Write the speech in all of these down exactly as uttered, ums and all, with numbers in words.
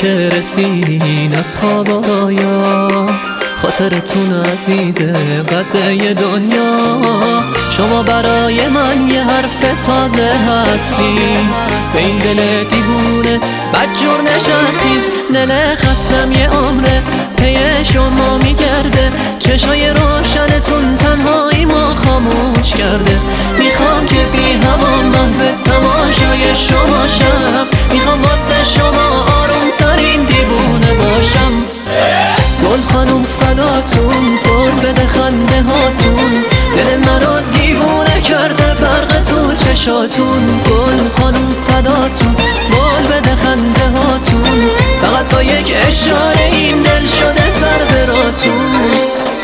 که رسیدین از خوابایا، خاطرتون عزیزه قده دنیا. شما برای من یه حرف تازه هستین، به این دل دیوونه بدجور نشستین. دل خستم یه عمره پی شما میگرده، چشای روشنتون تنهایی ما خاموش کرده. میخوام که بی هوا محو تماشای شما شم، میخوام واسه شما آروم ترین دیوونه باشم. گل خانوم فداتون، پر بده خنده هاتون، دل منو دیوونه کرده برق تو چشاتون. گل خانوم فداتون، گل بده خنده هاتون، فقط با یک اشاره این دل شده سر براتون.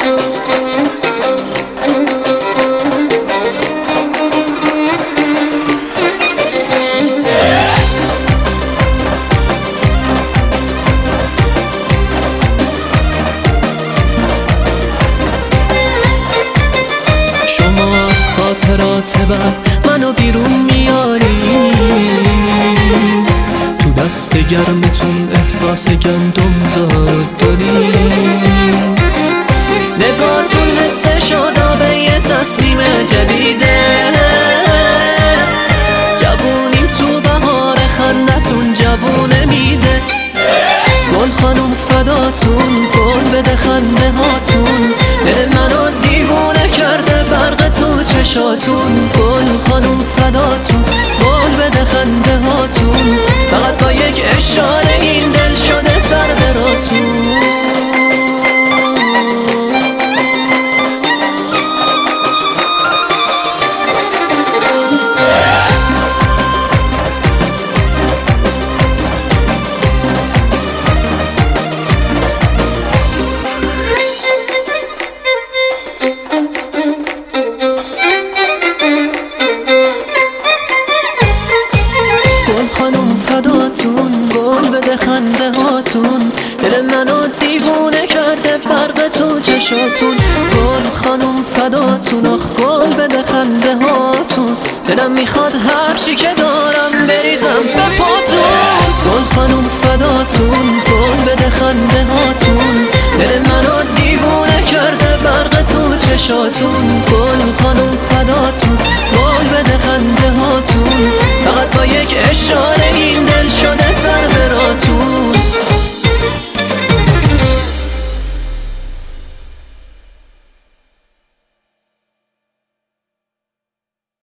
شما از خاطرات بد منو بیرون میاری، تو دست گرمتون احساس گندم زارو داری. نگاهتون حس شادابه یه تصمیم جدیده، جوونیم تو بهار خندتون جوونه میده. گل خانوم فداتون، گل بده خنده هاتون، دل منو دیوونه کرده برق تو چشاتون. گل خانوم فداتون، گل بده خنده هاتون، فقط با یک اشاره این دل شده سر براتون. فداتون، گل بده خنده هاتون، دل منو دیوونه کرده برق تو چشاتون. گل خانوم فداتون، آخ گل بده خنده هاتون، دلم میخواد هرچی که دارم بریزم به پاتون. گل خانوم فداتون، گل بده خنده هاتون، دل منو دیوونه کرده برق تو چشاتون. گل خانوم فداتون، گل بده خنده هاتون، فقط با یک اشاره این دل شد